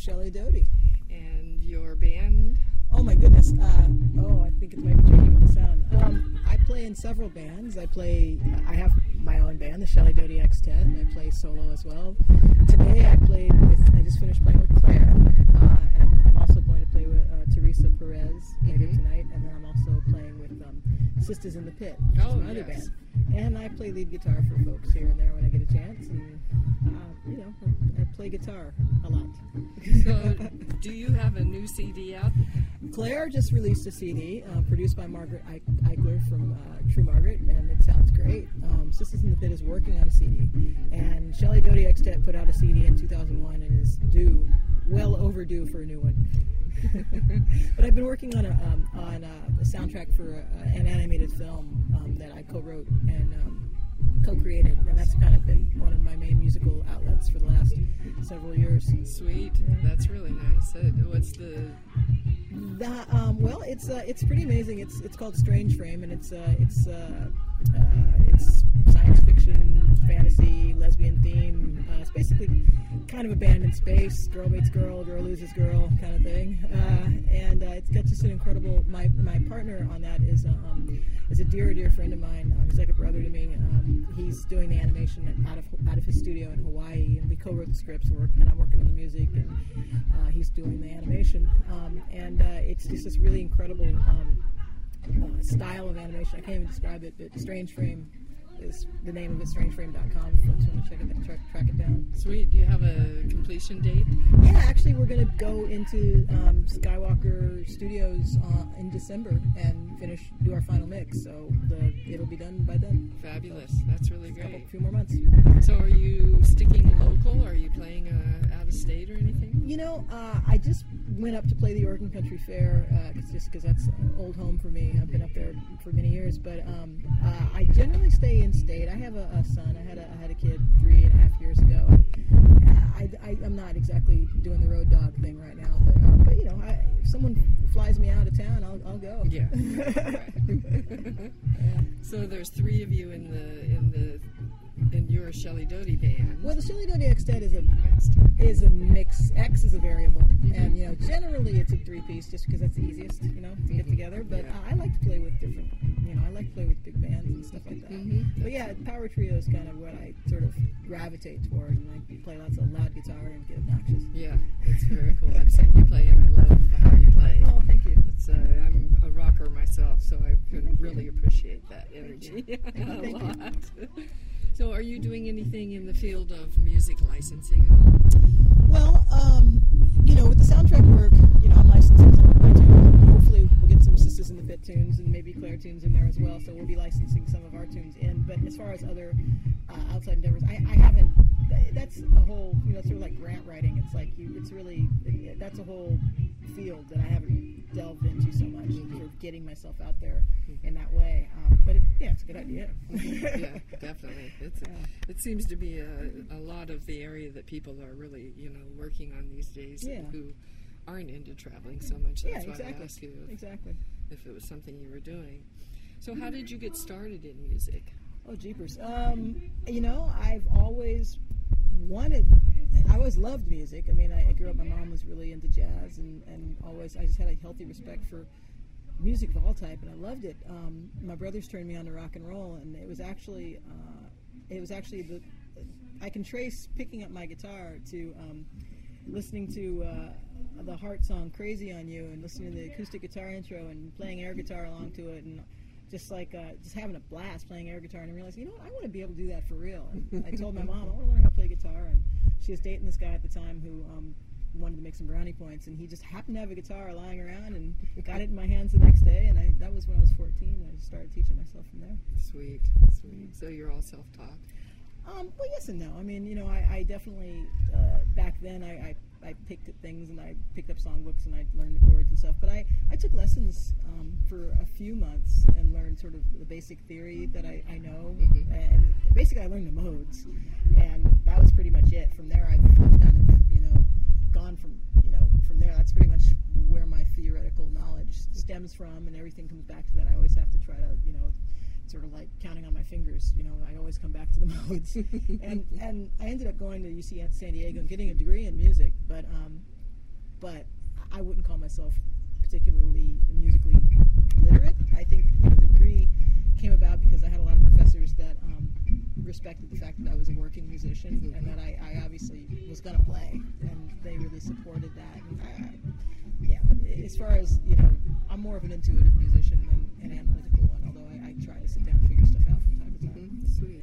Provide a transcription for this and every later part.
Shelley Doty. And your band? Oh my goodness. I think it might be tricky with the sound. I play in several bands. I have my own band, the Shelley Doty Extet, and I play solo as well. Today I just finished playing with Claire, and I'm also going to play with Teresa Perez later tonight, and then I'm also playing with Sisters in the Pit, which is my other band. And I play lead guitar for folks here and there when I get a chance, and I play guitar a lot. So, do you have a new CD out? Claire just released a CD produced by Margaret Eichler from True Margaret, and it sounds great. Sisters in the Pit is working on a CD, and Shelley Doty Extet put out a CD in 2001 and is well overdue for a new one. But I've been working on a soundtrack for an animated film that I co-wrote and co-created, and that's kind of been one of my main musical outlets for the last several years. Sweet, that's really nice. What's the? Well, it's pretty amazing. It's called Strange Frame, and it's science fiction, fantasy, lesbian theme. It's basically kind of abandoned space, girl meets girl, girl loses girl kind of thing. And it's got just an incredible. My partner on that is a dear friend of mine. He's like a brother to me. He's doing the animation out of his studio in Hawaii, and we co-wrote the scripts. And I'm working on the music, and he's doing the animation. And it's just this really incredible style of animation. I can't even describe it, but Strange Frame is the name of it, strangeframe.com, if folks want to track it down. Sweet. Do you have a completion date? Yeah, actually we're going to go into Skywalker Studios in December and do our final mix, so it'll be done by then. Fabulous. That's really great. A few more months. So are you sticking local? Are you playing out of state or anything? I just went up to play the Oregon Country Fair, just because that's an old home for me. I've been up there for many years, but I generally stay in state. I have a son. I had a kid 3.5 years ago. I'm not exactly doing the road dog thing right now, but if someone flies me out of town, I'll go. Yeah. Yeah. So there's 3 of you in your Shelley Doty band. Well, the Shelley Doty Extet is a mix. X is a variable, and generally it's a 3-piece just because that's the easiest, to get together. But I like to play with different, I like to play with big bands and stuff like that. Mm-hmm. But yeah, power trio is kind of what I sort of gravitate toward, and I play lots of loud guitar and get obnoxious. Yeah, it's very cool. I've seen you play, and I love how you play. Oh, thank you. I'm a rocker myself, so I can really appreciate that energy a lot. So are you doing anything in the field of music licensing at all? Well, with the soundtrack work, I'm licensing some of my tunes. Hopefully we'll get some Sisters in the Pit tunes and maybe Claire tunes in there as well, so we'll be licensing some of our tunes in. But as far as other outside endeavors, I haven't. That's a whole, sort of like grant writing. It's like that's a whole field that I haven't delved into so much, sort of getting myself out there in that way. But it's a good idea. Yeah, definitely. It seems to be a lot of the area that people are really, working on these days who aren't into traveling so much. That's why I asked you if it was something you were doing. So how did you get started in music? Oh, jeepers. I've always loved music. I mean, I grew up, my mom was really into jazz, and I just had a healthy respect for music of all type, and I loved it. My brothers turned me on to rock and roll, and it was actually I can trace picking up my guitar to listening to the Heart song "Crazy on You" and listening to the acoustic guitar intro and playing air guitar along to it, and just having a blast playing air guitar. And I realized, I want to be able to do that for real. And I told my mom, I want to learn how to play guitar, and she was dating this guy at the time who wanted to make some brownie points, and he just happened to have a guitar lying around and got it in my hands the next day, and that was when I was 14. I just started teaching myself from there. Sweet. So you're all self-taught? Well, yes and no. I mean, I definitely back then I picked at things, and I picked up songbooks, and I learned the chords and stuff. But I took lessons for a few months and learned sort of the basic theory that I know, and basically I learned the modes, and that was pretty much it. From there, I've kind of gone from there. That's pretty much where my theoretical knowledge stems from, and everything comes back to that. I always have to try to sort of like counting on my fingers, I always come back to the modes. and I ended up going to UC San Diego and getting a degree in music, but but I wouldn't call myself particularly musically literate. I think the degree came about because I had a lot of professors that respected the fact that I was a working musician and that I obviously was going to play, and they really supported that. And but as far as, I'm more of an intuitive musician than an analytical one, although I try to sit down and figure stuff out from time to time. Sweet.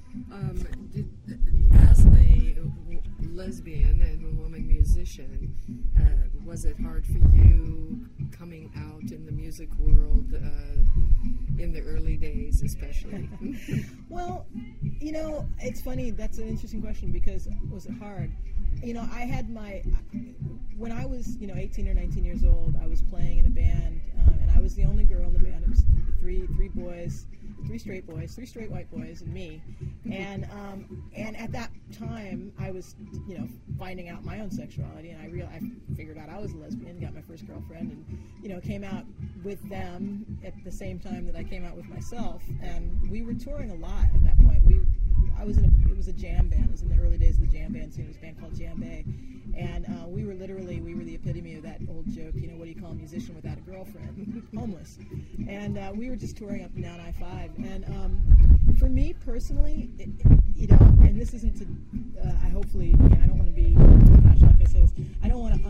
As a lesbian and a woman musician, was it hard for you coming out in the music world in the early days especially? Well, it's funny, that's an interesting question, because was it hard? I had when I was 18 or 19 years old, I was playing in a band, and I was the only girl in the band. It was three boys, 3 straight boys, 3 straight white boys, and me. And at that time, I was finding out my own sexuality, and I figured out I was a lesbian, got my first girlfriend, and came out with them at the same time that I came out with myself. And we were touring a lot at that point. It was a jam band. It was in the early days of the jam band scene. It was a band called Jam Bay. And we were the epitome of that old joke, what do you call a musician without a girlfriend? Homeless. And we were just touring up and down I-5. And for me personally, and this isn't to, I don't want to be, gosh, like I say this, I don't want to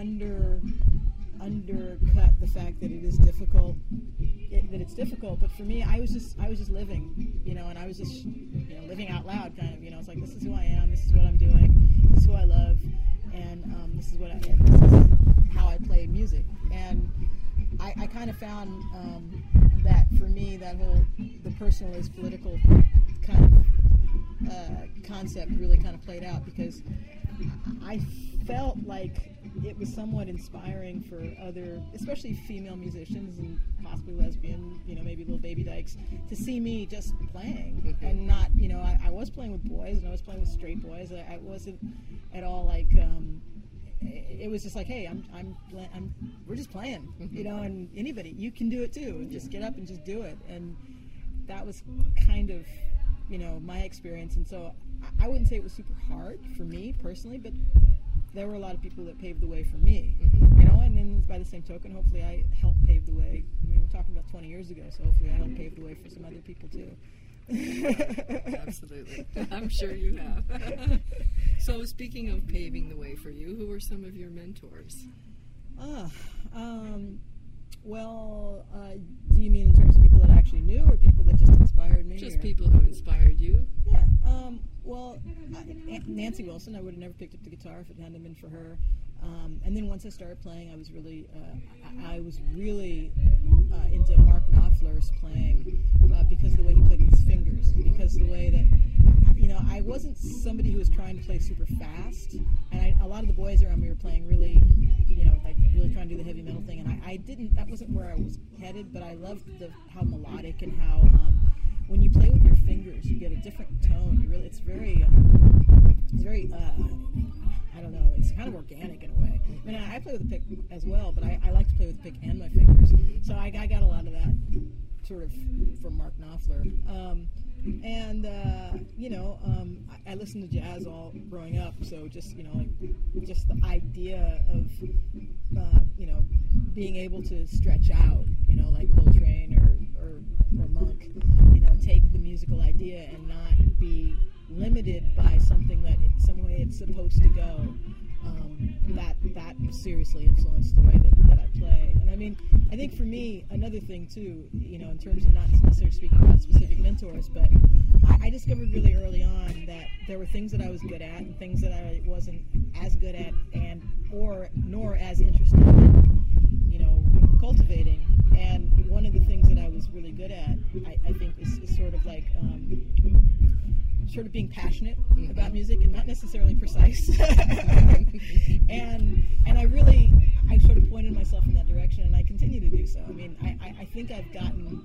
undercut the fact that it is difficult, that it's difficult, but for me, I was just living, and I was just, living out loud, kind of, it's like, this is who I am, this is what I'm doing, this is who I love, and this is how I play music. And I kind of found that for me, the personal is political kind of concept really kind of played out, because I felt like it was somewhat inspiring for other, especially female musicians and possibly lesbian, maybe little baby dykes, to see me just playing and not, I was playing with boys and I was playing with straight boys. I wasn't at all like, it was just like, hey, we're just playing, and anybody, you can do it too, and just get up and just do it. And that was kind of, my experience. And so I wouldn't say it was super hard for me personally, but there were a lot of people that paved the way for me, and then by the same token, hopefully I helped pave the way. We're talking about 20 years ago, so hopefully I helped pave the way for some other people too. Absolutely. I'm sure you have. So speaking of paving the way for you, who were some of your mentors? Do you mean in terms of people that I actually knew, or people that just inspired me? Just people who inspired you. Yeah. Nancy Wilson, I would have never picked up the guitar if it hadn't been for her. And then once I started playing, I was really into Mark Knopfler's playing because of the way he played with his fingers, because of the way that, I wasn't somebody who was trying to play super fast, and a lot of the boys around me were playing really, really trying to do the heavy metal thing, and that wasn't where I was headed, but I loved how melodic and how, when you play with your fingers, you get a different tone. It's very, I don't know, it's kind of organic in a way. I mean, I play with a pick as well, but I like to play with the pick and my fingers. So I got a lot of that sort of from Mark Knopfler. I listened to jazz all growing up, so just the idea of, being able to stretch out, like Coltrane or Monk, take the musical idea and not be limited by something that some way it's supposed to go. That seriously influenced the way that I play. And I mean, I think for me, another thing too, in terms of not necessarily speaking about specific mentors, but I discovered really early on that there were things that I was good at and things that I wasn't as good at nor as interested in, cultivating. And one of the things that I was really good at, I think, is sort of like sort of being passionate about music and not necessarily precise. and I sort of pointed myself in that direction, and I continue to do so. I mean, I think I've gotten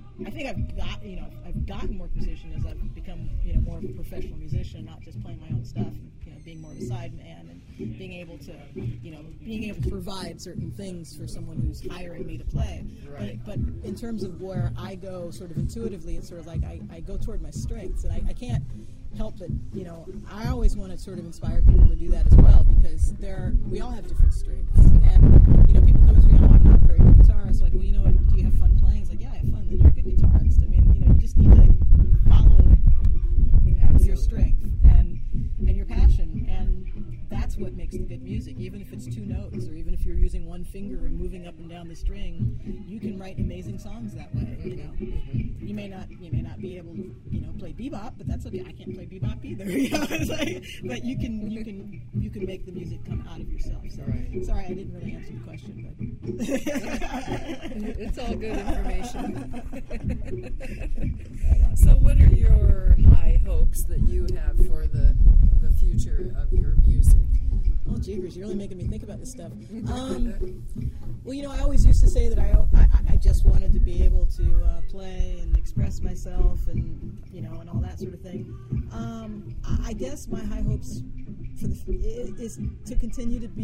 more precision as I've become, more of a professional musician, not just playing my own stuff, and, being more of a sideman and being able to provide certain things for someone who's hiring me to play. Right. But in terms of where I go sort of intuitively, it's sort of like I go toward my strengths, and I can't help but, I always want to sort of inspire people to do that as well, because we all have different strengths. And, people come to me, I'm not a very good guitarist. Like, well, you know what, do you have fun playing? It's like, yeah, I have fun. Then you're a good guitarist. I mean, you just need to follow your strength and your passion. And that's what makes the good music. Even if it's 2 notes, or even if you're using one finger and moving up and down the string, you can write amazing songs that way. You may not be able to play bebop, but that's okay. I can't play bebop either. But you can make the music come out of yourself. So sorry, I didn't really answer the question, but it's all good information. So what are your high hopes that you have for the future of your music? Oh, jeepers, you're really making me think about this stuff. Well, I always used to say that I just wanted to be able to play and express myself and, and all that sort of thing. I guess my high hopes is to continue to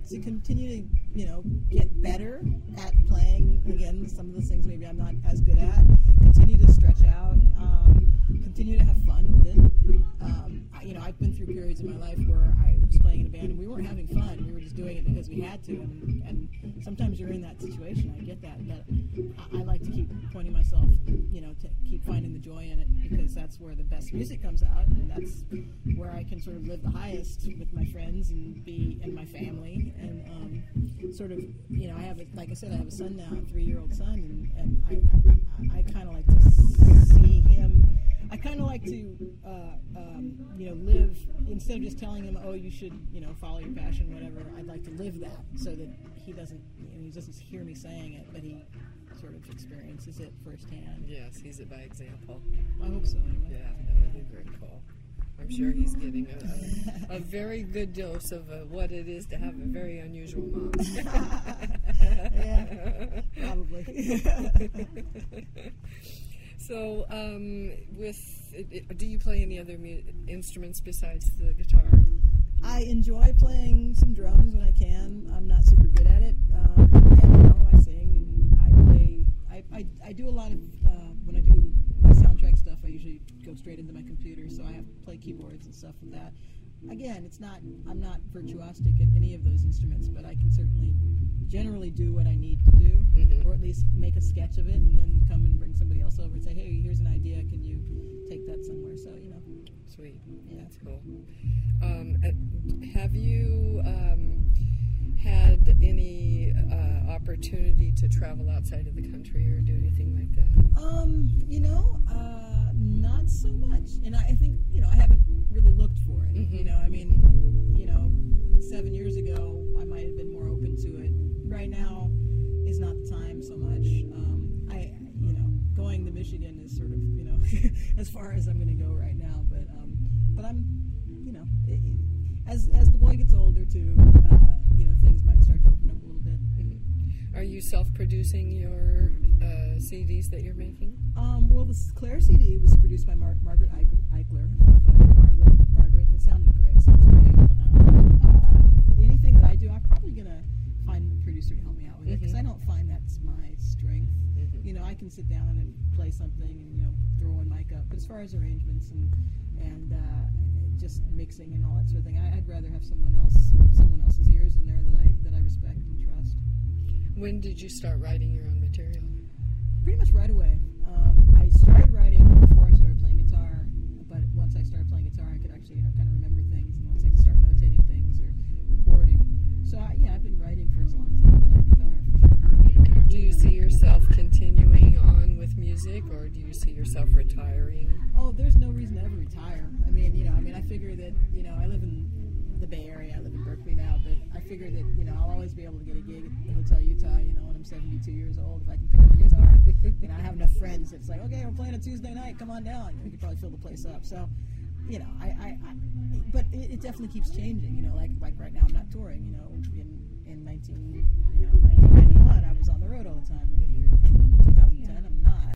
get better at playing. Again, some of those things maybe I'm not as good at. Continue to stretch out. Continue to have fun with it. I've been through periods in my life where I was playing in a band and we weren't having fun. We were just doing it because we had to. And sometimes you're in that situation. I get that. But I like to keep pointing myself, to keep finding the joy in it, because that's where the best music comes out, and that's where I can sort of live the highest with my friends and my family. And sort of, I have like I said, I have a son now, a 3-year-old son, and I kind of like to see him. I kind of like to, live, instead of just telling him, oh, you should, follow your passion, whatever. I'd like to live that so that he doesn't hear me saying it, but he sort of experiences it firsthand. Yes, he's it by example. I hope so, anyway. Yeah, that would be very cool. I'm sure he's getting a very good dose of what it is to have a very unusual mom. Yeah, probably. So, do you play any other instruments besides the guitar? I enjoy playing some drums when I can. I'm not super good at it. I sing and I play. I do a lot of when I do my soundtrack stuff. I usually go straight into my computer, so I have to play keyboards and stuff with that. Again, I'm not virtuosic at any of those instruments, but I can certainly generally do what I need to do, or at least make a sketch of it, and then come and bring somebody else over and say, hey, here's an idea, can you take that somewhere? So, Sweet. Yeah. That's cool. Have you had any opportunity to travel outside of the country or do anything like that? Not so much. And I think, I haven't really looked for it. 7 years ago, I might have been more open to it. Right now is not the time so much. Going to Michigan is sort of, as far as I'm going to go right now. But I'm, as the boy gets older too, things might start to open up a little bit. Are you self-producing your CDs that you're making? Well, the Claire CD was produced by Margaret Eichler of Margaret, and it sounded great. It sounds great. Anything that I do, I'm probably going to find a producer to help me out with it, because I don't find that's my strength. I can sit down and play something and, throw one mic up. But as far as arrangements and just mixing and all that sort of thing, I'd rather have someone else's ears in there that I respect and trust. When did you start writing your own material? Pretty much right away. I started writing before I started playing guitar, but once I started playing guitar, I could actually, kind of remember things, and once I could start notating things or recording. So, I've been writing for as long as I've been playing guitar, for sure. Do you see yourself continuing on with music, or do you see yourself retiring? Oh, there's no reason to ever retire. I figure that, I live in the Bay Area. I live in Berkeley now, but I figure that, I'll always be able to get a gig at the Hotel Utah, when I'm 72 years old, if I can pick up a guitar. I have enough friends that's like, okay, we're playing a Tuesday night, come on down. We could probably fill the place up. So, but it definitely keeps changing, like right now I'm not touring, in 1991 I was on the road all the time. In 2010 I'm not.